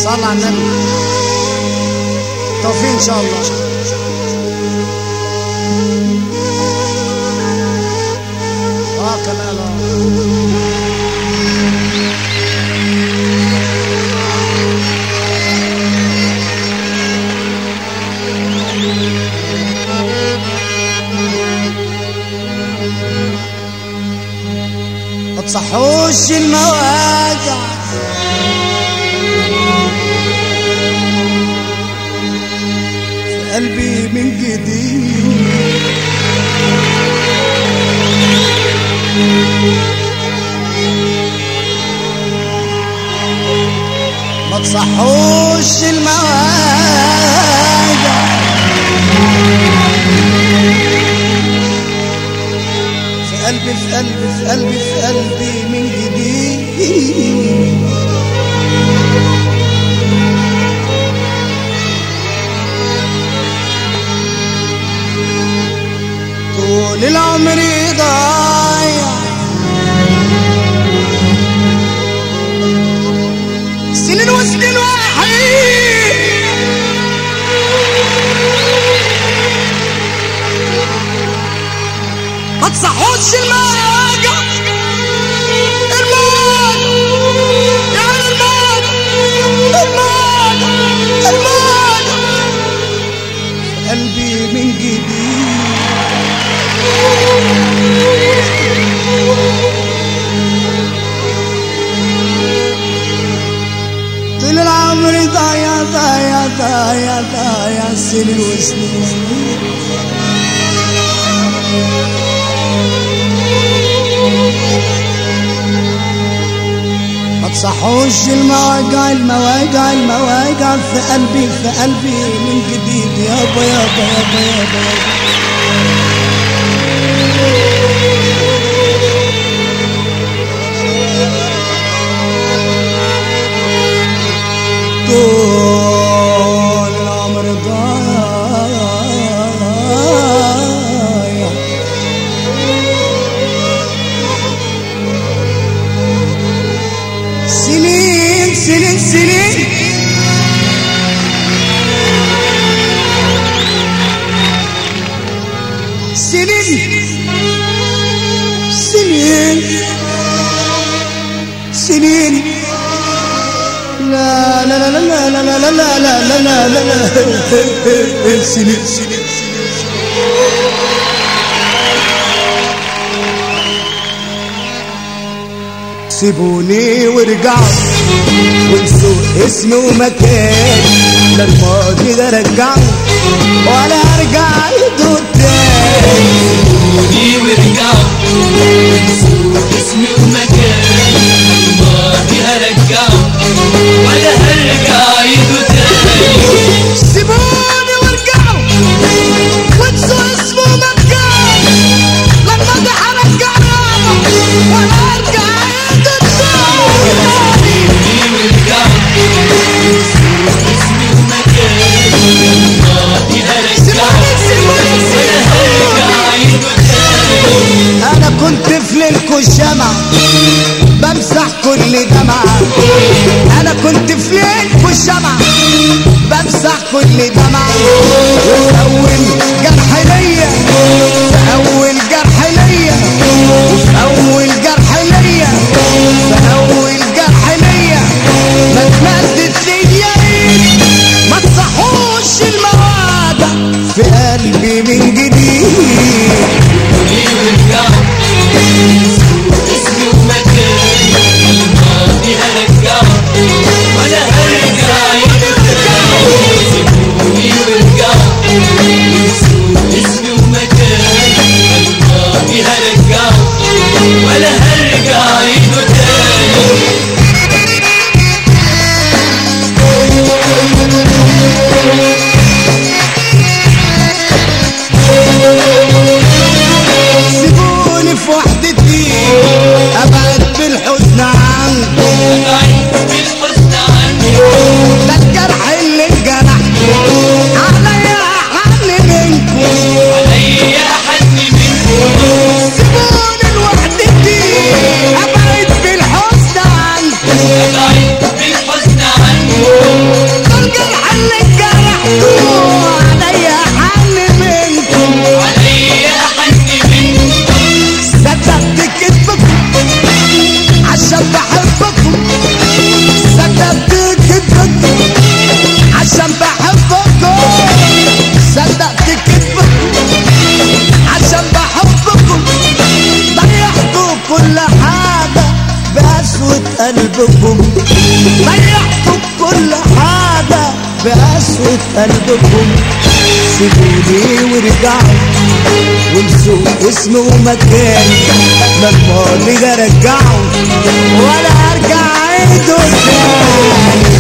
صلى على النبي. توفيق ان شاء الله. كمان ما تصحوش المواجع في قلبي من جديد، ما تصحوش المواجع في قلبي في قلبي في قلبي في قلبي من جديد. طول العمر ضايع سنين وسنين وحيد، ما تصحوش المواجع الموت يعني الموت الموت الموت في قلبي من جديد. طول العمر ضايع ضايع ضايع ضايع سنين وسنين، ما تصحوش المواجع المواجع المواجع في قلبي في قلبي من جديد. يابا يابا يابا يابا طول العمر ضايع سنين سنين سنين سنين سنين سنين لا لا لا لا لا لا لا لا لا لا لا لا سنين سنين سيبوني وارجعوا وانسوا اسمي ومكاني، لا الماضي ده رجعوا ولا ارجع ايده تاني. سيبوني وارجعوا وانسوا اسمي ومكاني، الماضي هرجعه ولا هرجع ايده تاني. سيبوني وارجعوا وانسوا اسمي ومكاني، لا الماضي هرجعه ولا ارجع ايده تاني. انا كنت في ليلكوا الشمع بمسح كل دمعة، انا كنت في ليلكوا الشمع بمسح كل دمعة. وفي اول جرح ليا في اول جرح ليا وفي اول جرح ليا في اول جرح ليا ما اتمدت ليا ايد، ما تصحوش المواجع في قلبي من جديد. اسمي ومكاني، الماضي هرجعه ولا هرجع ايده تاني. سيبوني وارجعوا وانسوا اسمي ومكاني، الماضي هرجعه ولا هرجع ايده تاني. سيبوني في وحدتي قلبكم، ضيعتوا كل حاجة بقسوة قلبكم. سيبوني وارجعوا وانسوا اسمي ومكاني، لا الماضي ارجعه ولا ارجع اعيده تاني.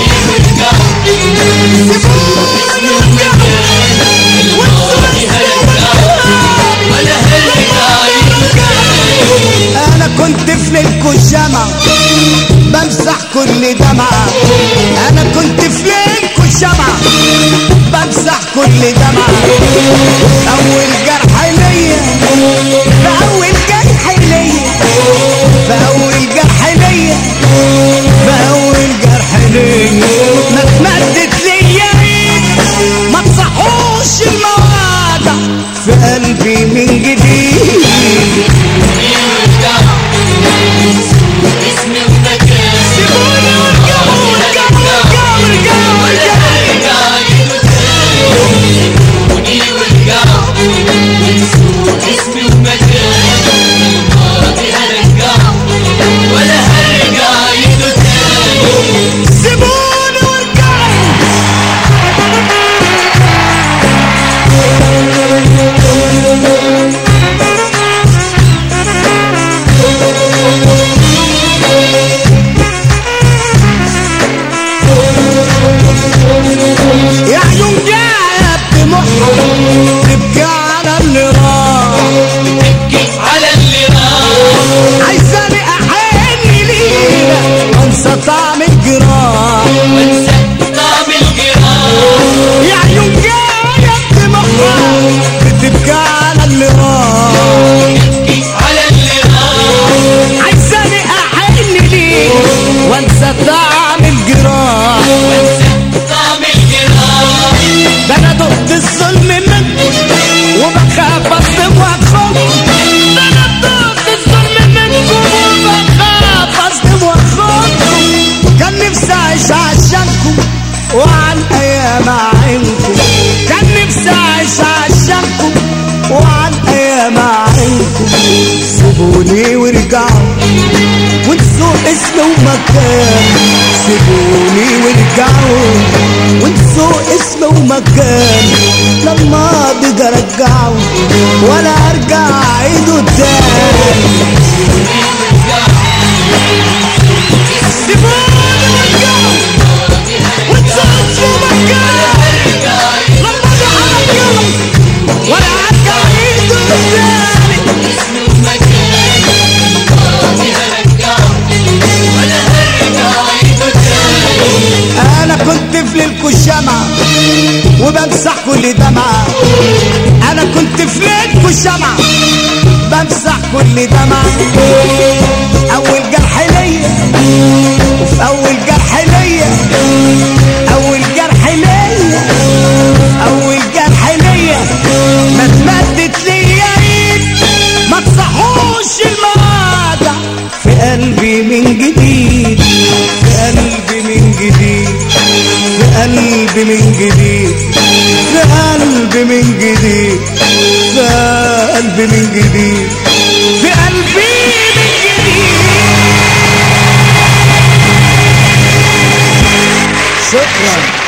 انا كنت في ليلكوا الشمع بمسح كل دمعة، انا كنت في ليلكوا الشمع بمسح كل دمعة. اول جرح ليا فاول جرح ليا فاول جرح ليا فاول جرح ليا ما اتمدت ليا ايد ما تصحوش المواجع في قلبي من جديد. طعم الجراح وانسى طعم الجراح، يا عيون جاية بدموعها بتبكي على اللي راح، بتبكي على اللي راح. عايزاني احن ليك وانسى طعم الجراح وانسى طعم الجراح. ده انا دقت الظلم منك وبخاف اصدم واخاف، ده انا دقت الظلم منكم وبخاف اصدم واخاف. كان نفسي اعيش عشانكم وعن ايام عينكم، كان نفسي اعيش عشانكم وعن ايام عينكم. سيبوني وارجعوا وانسوا اسمي ومكان، سيبوني وارجعوا وانسوا اسمي ومكان. لما اقدر ارجعه ولا ارجع اعيده تاني. انا كنت في ليلكوا الشمع وبمسح كل دمعة، انا كنت في ليلكوا الشمع بمسح كل دمعة. اول جرح ليا وفي اول جرح ليا اول جرح ليا اول جرح ليا ما اتمدت ليا ايد ما تصحوش المواجع في قلبي من جديد، في قلبي من جديد، في قلبي من جديد، في قلبي من جديد، في قلبي من جديد، في قلبي من جديد. شكرا.